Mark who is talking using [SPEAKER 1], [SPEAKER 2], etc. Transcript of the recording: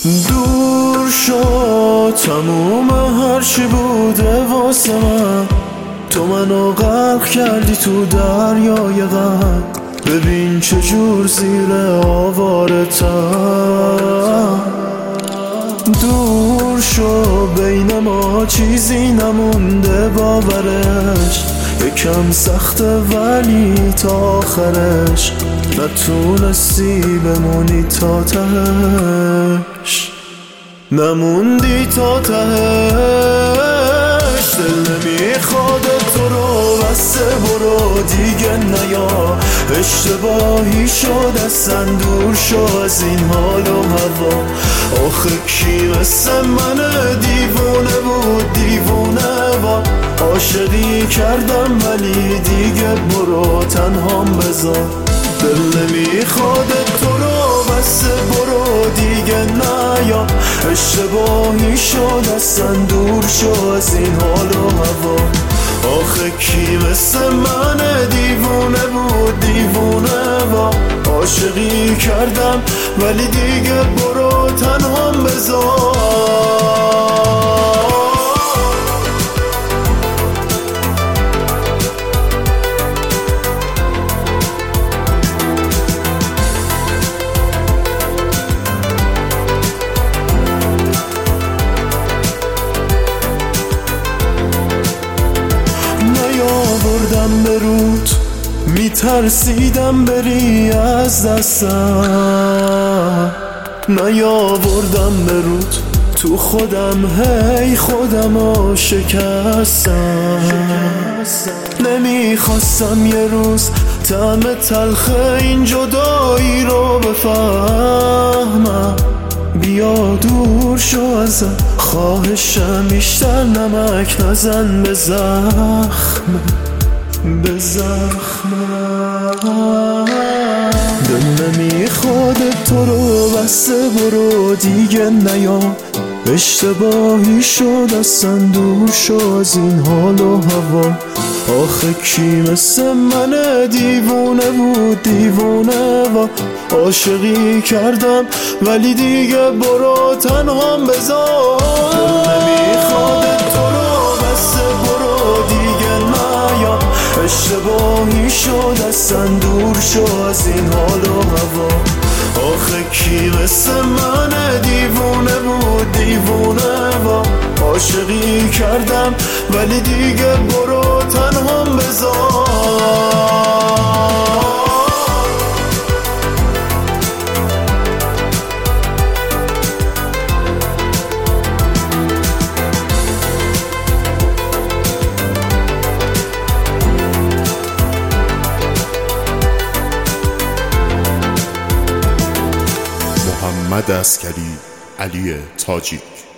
[SPEAKER 1] دور شد تموم هرچی بوده واسه من، تو منو غرق کردی تو دریای غم. ببین چجور زیر آوارتم. دور شو بین ما چیزی نمونده باورش، یکم سخته ولی تا آخرش نتونستی بمونی تا تهش، نموندی تا تهش. دل نمیخواد تو رو بسته برو دیگه نیا، اشتباهی شد اصلا دور شو از این حال و هوا. آخه کی مثل من دیوونه بود دیوونه با عاشقی کردم ولی دیگه برو تنهام بذار. دل نمیخواد تو رو بسته برو دیگه نیا، اشتباهی شد اصلا دور شو از این حال و هوا. آخه کی مثل من دیوونه بود دیوونه با عاشقی کردم ولی دیگه برو تنهام بذار. نیاوردم به رود میترسیدم بری از دستم، نیاوردم به رود تو خودم هی خودمو شکستم. نمیخواستم یه روز طعم تلخ این جدایی رو بفهمم. بیا دور شو ازم خواهشم، بیشتر نمک نزن به زخم به زخم. دل نمیخواد تو رو بسته برو دیگه نیا، اشتباهی شد اصلا دور شو از این حال و هوا. آخه کی مثل من دیوونه بود دیوونه و عاشقی کردم ولی دیگه برو تنهام بذار. دل نمیخواد تو رو بسته برو دیگه نیا، اشتباهی شد اصلا دور شو از این حال و هوا. آخه کی مثل من دیوونه بود دیوونه و عاشقی کردم ولی دیگه برو تنهام بذار.
[SPEAKER 2] محمد عسکری، علی تاجیک.